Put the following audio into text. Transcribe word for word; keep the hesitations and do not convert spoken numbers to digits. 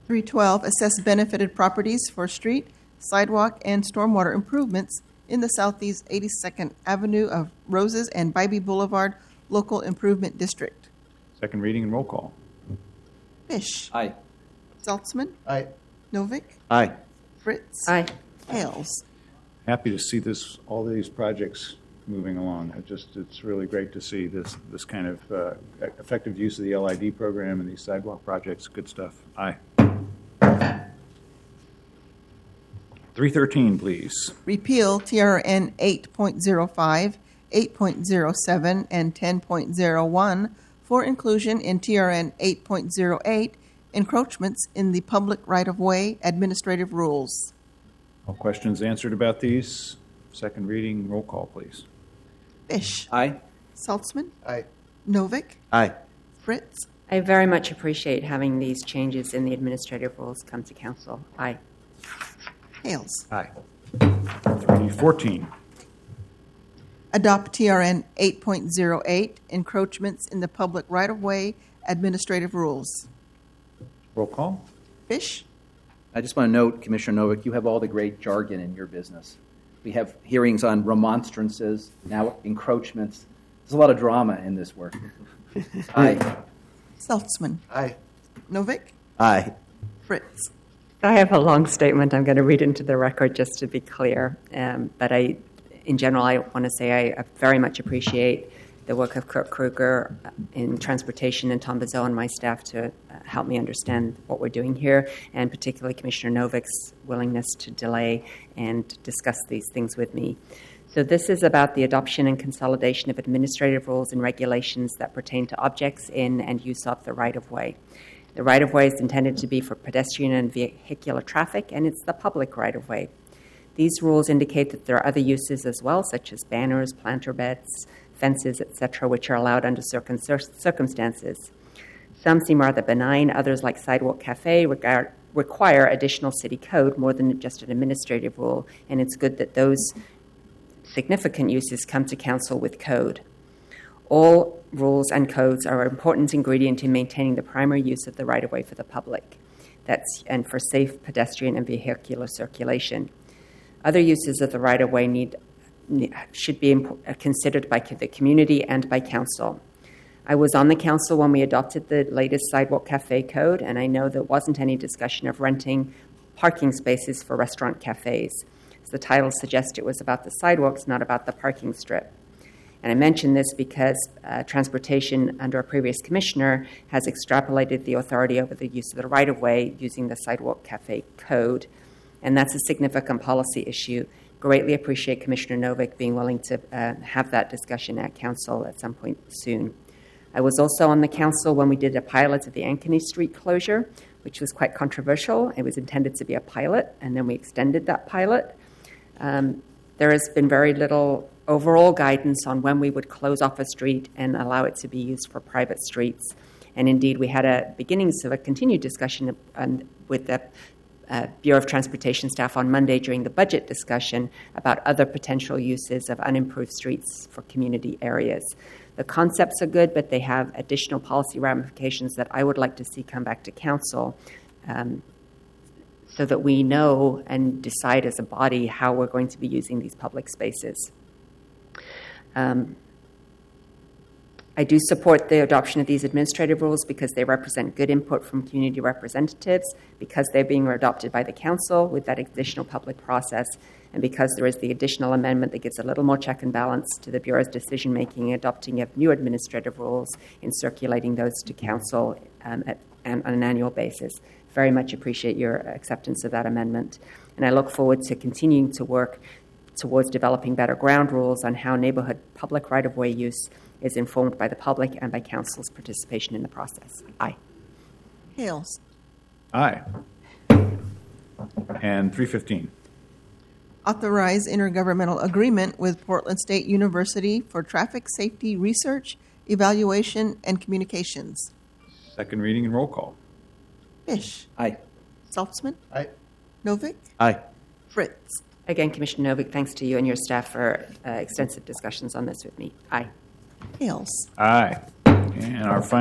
three twelve, assess benefited properties for street, sidewalk, and stormwater improvements in the Southeast eighty-second Avenue of Roses and Bybee Boulevard Local Improvement District. Second reading and roll call. Fish. Aye. Saltzman. Aye. Novick. Aye. Fritz. Aye. Hales. Happy to see this, all these projects moving along. It just, it's really great to see this, this kind of uh, effective use of the L I D program and these sidewalk projects. Good stuff. Aye. three thirteen, please. Repeal T R N eight point oh five, eight point oh seven, and ten point oh one for inclusion in T R N eight point oh eight, encroachments in the public right-of-way administrative rules. All questions answered about these? Second reading, roll call, please. Fish. Aye. Saltzman. Aye. Novick. Aye. Fritz. I very much appreciate having these changes in the administrative rules come to council. Aye. Hales. Aye. three fourteen. Adopt T R N eight point oh eight, encroachments in the public right-of-way administrative rules. Roll call. Fish. I just want to note, Commissioner Novick, you have all the great jargon in your business. We have hearings on remonstrances, now encroachments. There's a lot of drama in this work. Aye. Saltzman. Aye. Novick. Aye. Fritz. I have a long statement I'm going to read into the record just to be clear. Um, but I, in general, I want to say I very much appreciate the work of Kurt Kruger in transportation and Tom Bizot and my staff to uh, help me understand what we're doing here, and particularly Commissioner Novick's willingness to delay and discuss these things with me. So this is about the adoption and consolidation of administrative rules and regulations that pertain to objects in and use of the right-of-way. The right-of-way is intended to be for pedestrian and vehicular traffic, and it's the public right-of-way. These rules indicate that there are other uses as well, such as banners, planter beds, fences, et cetera, which are allowed under certain circumstances. Some seem rather benign. Others, like Sidewalk Cafe, regard, require additional city code more than just an administrative rule, and it's good that those significant uses come to council with code. All rules and codes are an important ingredient in maintaining the primary use of the right-of-way for the public, that's and for safe pedestrian and vehicular circulation. Other uses of the right-of-way need should be considered by the community and by council. I was on the council when we adopted the latest Sidewalk Cafe code, and I know there wasn't any discussion of renting parking spaces for restaurant cafes. As the title suggests, it was about the sidewalks, not about the parking strip. And I mention this because uh, transportation, under a previous commissioner, has extrapolated the authority over the use of the right-of-way using the Sidewalk Cafe code, and that's a significant policy issue. Greatly appreciate Commissioner Novick being willing to uh, have that discussion at council at some point soon. I was also on the council when we did a pilot of the Ankeny Street closure, which was quite controversial. It was intended to be a pilot, and then we extended that pilot. Um, there has been very little overall guidance on when we would close off a street and allow it to be used for private streets. And indeed, we had a beginnings of a continued discussion um, with the Uh, Bureau of Transportation staff on Monday during the budget discussion about other potential uses of unimproved streets for community areas. The concepts are good, but they have additional policy ramifications that I would like to see come back to council um, so that we know and decide as a body how we're going to be using these public spaces. Um, I do support the adoption of these administrative rules because they represent good input from community representatives, because they're being adopted by the council with that additional public process, and because there is the additional amendment that gives a little more check and balance to the Bureau's decision-making, adopting of new administrative rules in circulating those to council um, at, on an annual basis. Very much appreciate your acceptance of that amendment. And I look forward to continuing to work towards developing better ground rules on how neighborhood public right-of-way use is informed by the public and by council's participation in the process. Aye. Hales. Aye. And three fifteen. Authorize intergovernmental agreement with Portland State University for traffic safety research, evaluation, and communications. Second reading and roll call. Fish. Aye. Saltzman. Aye. Novick. Aye. Fritz. Again, Commissioner Novick, thanks to you and your staff for uh, extensive discussions on this with me. Aye. Hales. Aye. And our final